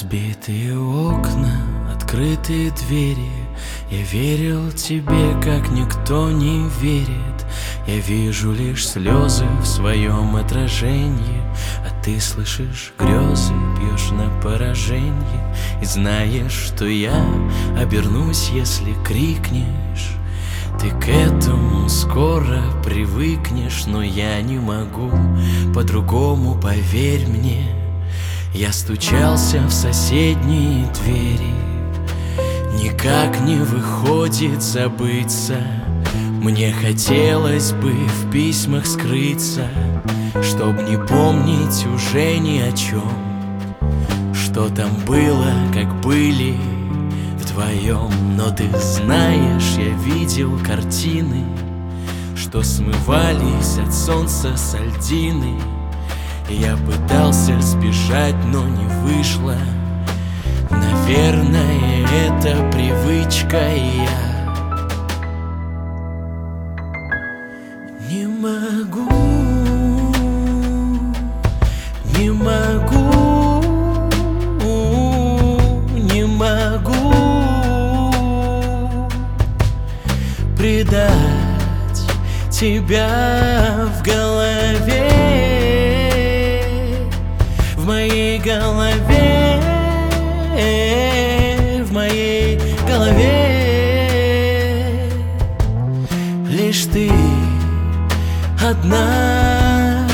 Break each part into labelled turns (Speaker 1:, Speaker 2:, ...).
Speaker 1: Разбитые окна, открытые двери. Я верил тебе, как никто не верит. Я вижу лишь слезы в своем отражении, а ты слышишь грезы, пьешь на пораженье. И знаешь, что я обернусь, если крикнешь. Ты к этому скоро привыкнешь, но я не могу по-другому, поверь мне. Я стучался в соседние двери, никак не выходит забыться. Мне хотелось бы в письмах скрыться, чтоб не помнить уже ни о чем. Что там было, как были вдвоем. Но ты знаешь, я видел картины, что смывались от солнца с льдины. Я пытался сбежать, но не вышло. Наверное, это привычка, и я не могу, не могу, не могу предать тебя в голове, в моей голове, в моей голове. Лишь ты одна.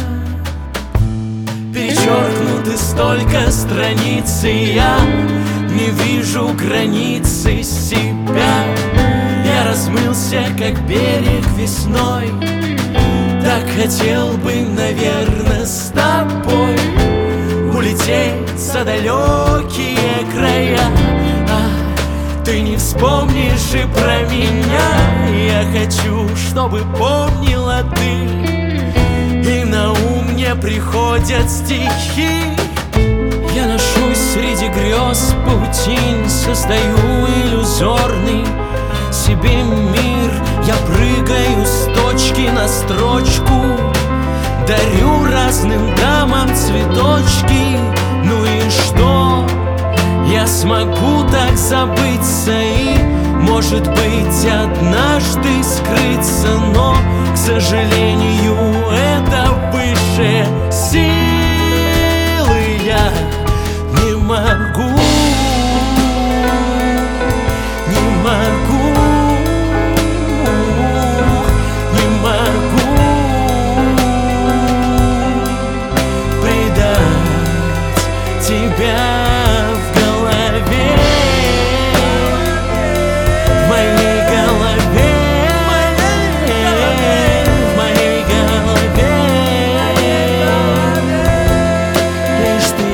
Speaker 1: Перечеркнуты столько страниц, и я не вижу границы себя. Я размылся, как берег весной. Так хотел бы, наверное, с тобой улететь за далекие края. А ты не вспомнишь и про меня. Я хочу, чтобы помнила ты, и на ум мне приходят стихи. Я ношусь среди грез паутин, создаю иллюзорный себе мир. Я прыгаю с точки на строчку, дарю разным дамам цветочки. Ну и что? Я смогу так забыться и, может быть, однажды скрыться. Но, к сожалению, это выше силы. Я не могу, не могу, не могу предать тебя в голове, в моей голове, в моей голове. Лишь ты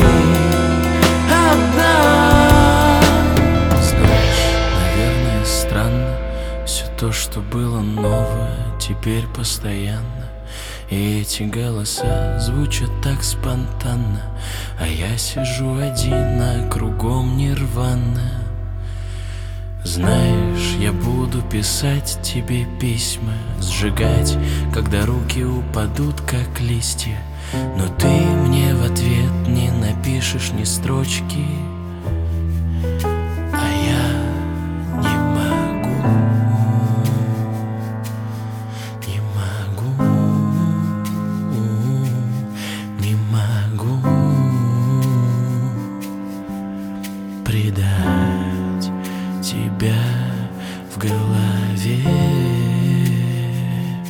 Speaker 1: одна. Знаешь, наверное, странно, все то, что было новое, теперь постоянно. И эти голоса звучат так спонтанно, а я сижу один, а кругом нирвана. Знаешь, я буду писать тебе письма, сжигать, когда руки упадут, как листья. Но ты мне в ответ не напишешь ни строчки, а я не могу, не могу, не могу предать тебя в голове,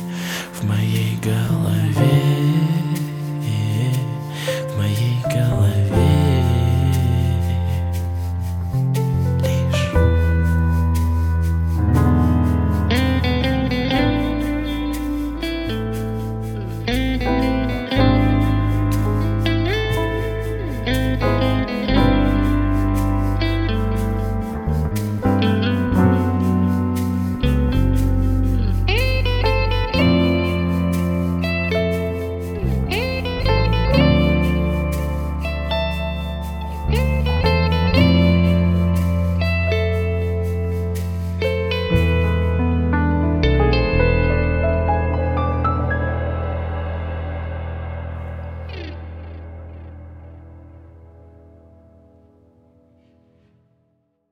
Speaker 1: в моей голове, в моей голове.